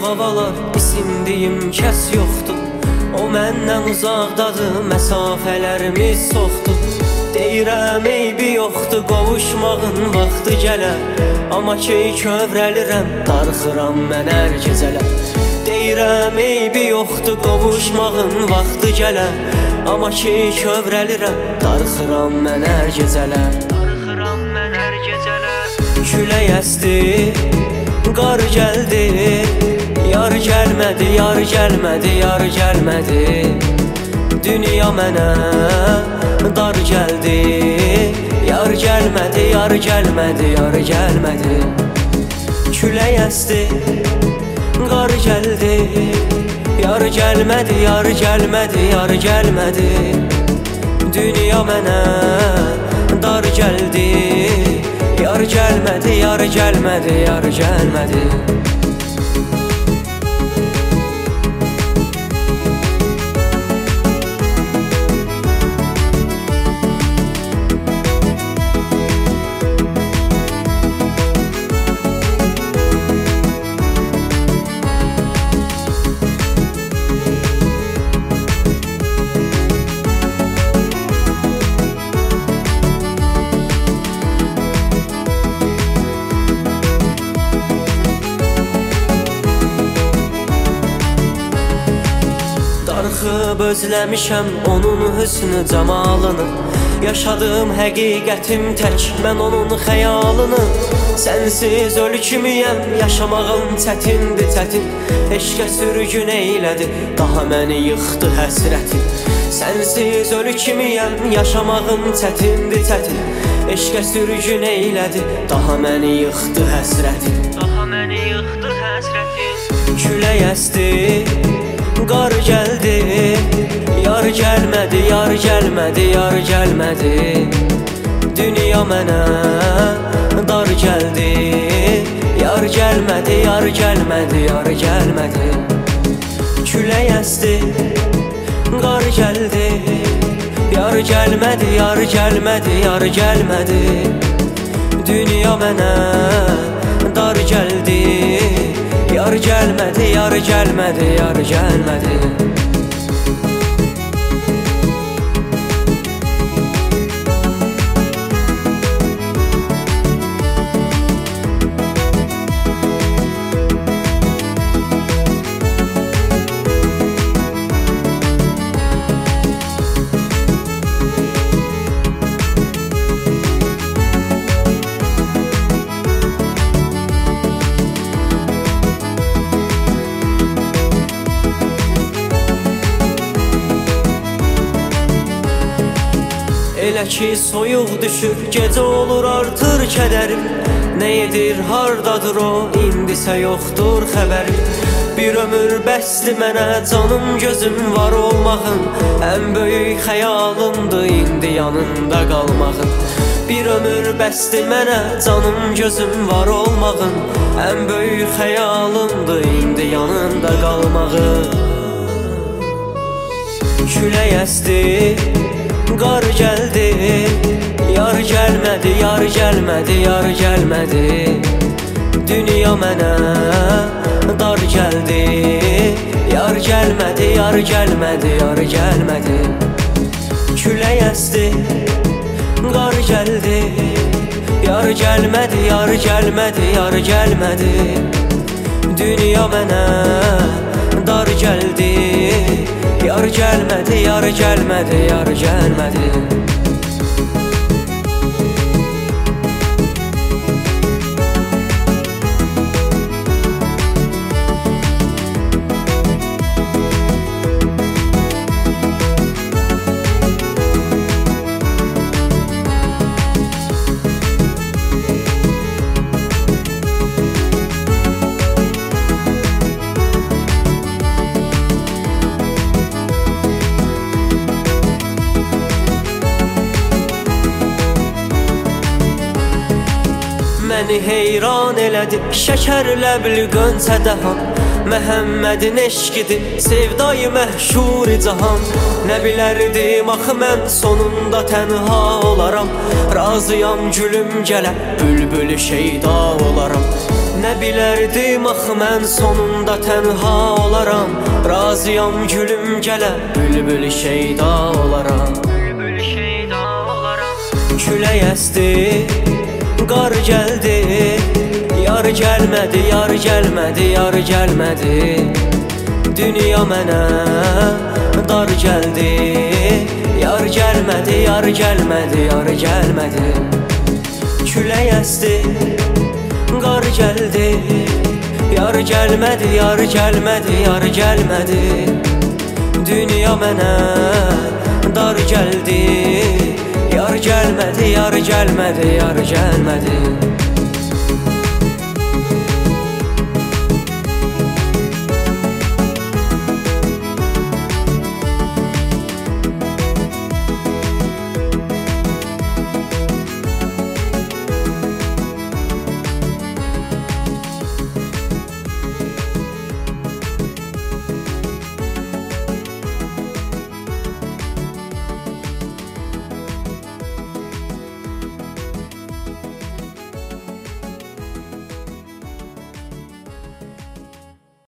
havalar isindiyim kəs yoxdur. O məndən uzaqdadır, məsafələrimiz soxdur. Deyirəm eybi yoxdur, qovuşmağın vaxtı gələr. Amma ki kövrəlirəm, darxıram mən hər gecələr. Deyirəm eybi yoxdur, qovuşmağın vaxtı gələr. Amma ki kövrəlirəm, darxıram mən hər gecələr. Külək əsdi, qar gəldi, yar gəlmədi, yar gəlmədi, yar gəlmədi. Dünya mənə dar gəldi, yar gəlmədi, yar gəlmədi, yar gəlmədi. Külək əsdi, qar gəldi, yar gəlmədi, yar gəlmədi, yar gəlmədi. Dünya mənə dar gəldi, yar gəlmədi, yar gəlmədi, yar gəlmədi. Darxıb özləmişəm onun hüsnü camalını. Yaşadığım həqiqətim tək mən onun xəyalını. Sənsiz ölü kimiyəm, yaşamağım çətindir çətin. Eşqə sürgün eylədi, daha məni yıxdı həsrətin. Sənsiz ölü kimiyəm, yaşamağım çətindir çətin. Eşqə sürgün eylədi, daha məni yıxdı həsrətin. Külək əsdi, qar gəldi, yar gəlmədi, yar gəlmədi, yar gəlmədi. Dünya mənə dar gəldi, yar gəlmədi, yar gəlmədi, yar gəlmədi. Külək əsdi, qar gəldi, yar gəlmədi, yar gəlmədi, yar gəlmədi. Dünya mənə dar gəldi, yar gəlmədi, yar gəlmədi, yar gəlmədi. Elə ki soyuq düşür, gecə olur artır kədərim. Nə edir, hardadır o, indisə yoxdur xəbərim. Bir ömür bəsdi mənə, canım gözüm var olmağın. Ən böyük xəyalımdır indi yanında qalmağın. Bir ömür bəsdi mənə, canım gözüm var olmağın. Ən böyük xəyalımdır indi yanında qalmağın. Külək əsdi, qar gəldi, yar gəlmədi, yar gəlmədi, yar gəlmədi. Dünya mənə dar gəldi, yar gəlmədi, yar gəlmədi, yar gəlmədi. Külək əsdi, qar gəldi, yar gəlmədi, yar gəlmədi, yar gəlmədi. Dünya mənə dar gəldi, yar gəlmədi, yar gəlmədi, yar gəlmədi. Məni heyran elədi, şəkər ləbli qönçə dəhan. Məhəmmədin eşqidir, sevdayı məhşuri cahan. Nə bilərdim axı mən sonunda tənha olaram. Razıyam gülüm gələ, bülbülü şeyda olaram. Nə bilərdim axı mən sonunda tənha olaram. Razıyam gülüm gələ, bülbül şeyda olaram. Külək əsdi, qar gəldi, yar gəlmədi, yar gəlmədi, yar gəlmədi. Dünya mənə dar gəldi, yar gəlmədi, yar gəlmədi, yar gəlmədi. Külək əsdi, qar gəldi, yar gəlmədi, yar gəlmədi, yar gəlmədi. Dünya mənə dar gəldi, yar gəlmədi, yar gəlmədi, yar gəlmədi.